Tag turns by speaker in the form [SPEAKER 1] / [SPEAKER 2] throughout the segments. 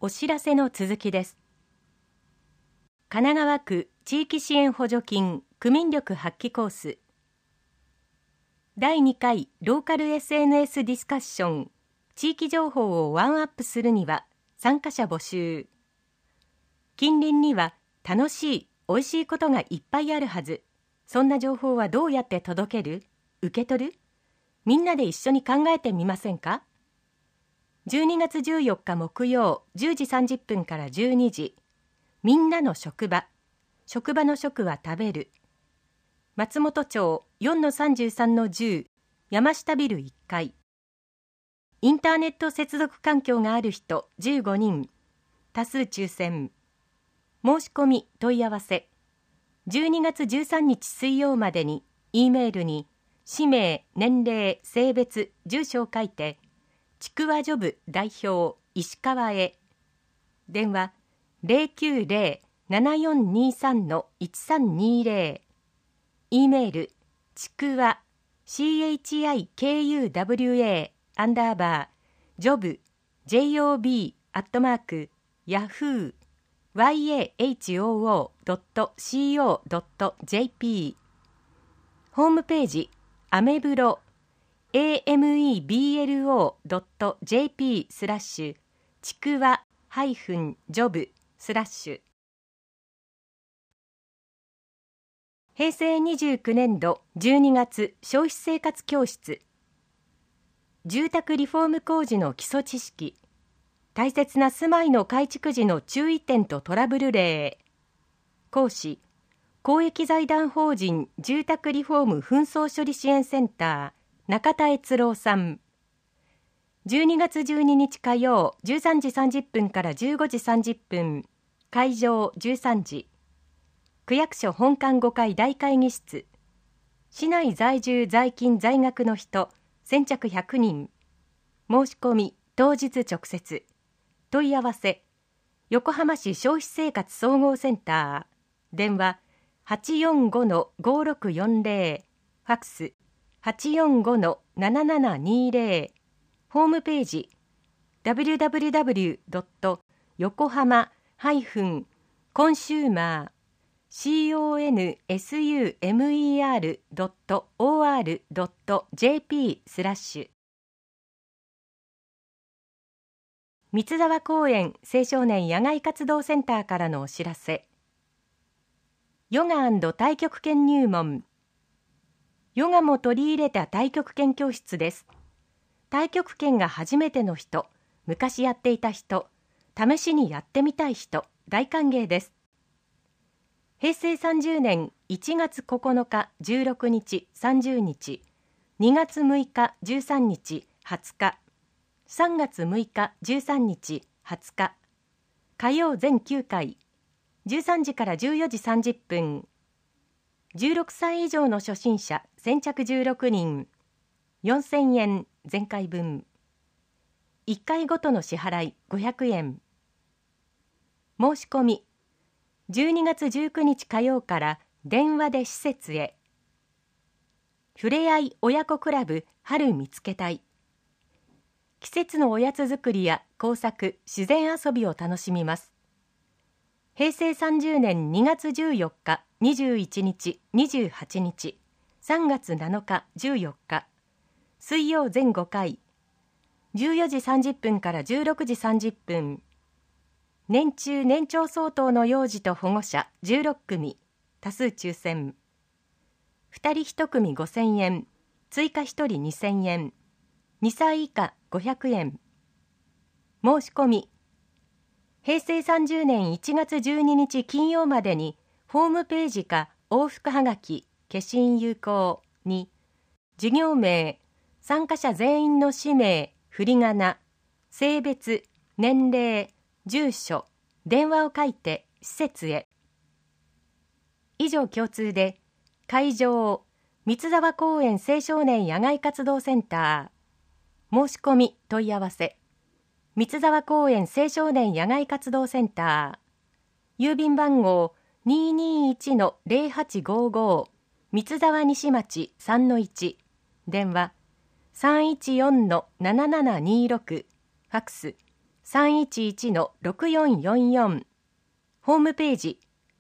[SPEAKER 1] お知らせの続きです。神奈川区地域支援補助金区民力発揮コース第2回ローカル SNS ディスカッション地域情報をワンアップするには参加者募集。近隣には楽しい、おいしいことがいっぱいあるはず。そんな情報はどうやって届ける？受け取る？みんなで一緒に考えてみませんか？12月14日木曜10時30分から12時。みんなの職場。職場の職は食べる。松本町 4-33-10 山下ビル1階。インターネット接続環境がある人15人。多数抽選。申し込み問い合わせ。12月13日水曜までに E メールに氏名、年齢、性別、住所を書いてちくわジョブ代表石川へ。電話 090-7423-1320。E メールちくわ CHIKUWAジョブ JOB yahoo.co.jp ホームページアメブロ ameblo.jp ちくわジョブ平成29年度12月消費生活教室住宅リフォーム工事の基礎知識大切な住まいの改築時の注意点とトラブル例。講師公益財団法人住宅リフォーム紛争処理支援センター中田悦郎さん。12月12日火曜13時30分から15時30分会場13時。区役所本館5階大会議室。市内在住在勤在学の人先着100人。申し込み当日直接。問い合わせ横浜市消費生活総合センター電話 845-5640 ファクス 845-7720 ホームページ www.yokohama-consumer.or.jp 三沢公園青少年野外活動センターからのお知らせ。ヨガ&太極拳入門。ヨガも取り入れた太極拳教室です。太極拳が初めての人、昔やっていた人、試しにやってみたい人、大歓迎です。平成30年1月9日、16日、30日、2月6日、13日、20日、3月6日、13日、20日、火曜全9回、13時から14時30分、16歳以上の初心者先着16人、4000円前回分、1回ごとの支払い500円。申し込み、12月19日火曜から電話で施設へ。ふれあい親子クラブ春見つけたい。季節のおやつ作りや工作、自然遊びを楽しみます。平成30年2月14日、21日、28日、3月7日、14日、水曜全5回、14時30分から16時30分、年中年長相当の幼児と保護者16組、多数抽選。2人1組5000円、追加1人2000円、2歳以下500円。申し込み。平成30年1月12日金曜までにホームページか往復はがき消印有効に事業名、参加者全員の氏名、振り仮名、性別、年齢、住所、電話を書いて施設へ。以上共通で会場三沢公園青少年野外活動センター。申し込み問い合わせ三沢公園青少年野外活動センター。郵便番号 221-0855 三沢西町 3-1。電話 314-7726 ファクス 311-6444 ホームページ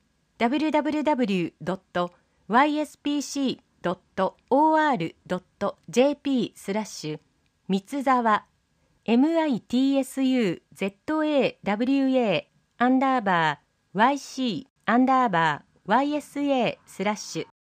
[SPEAKER 1] www.yspc.or.jp 三ツ沢 mitsuzawa_yc_ysa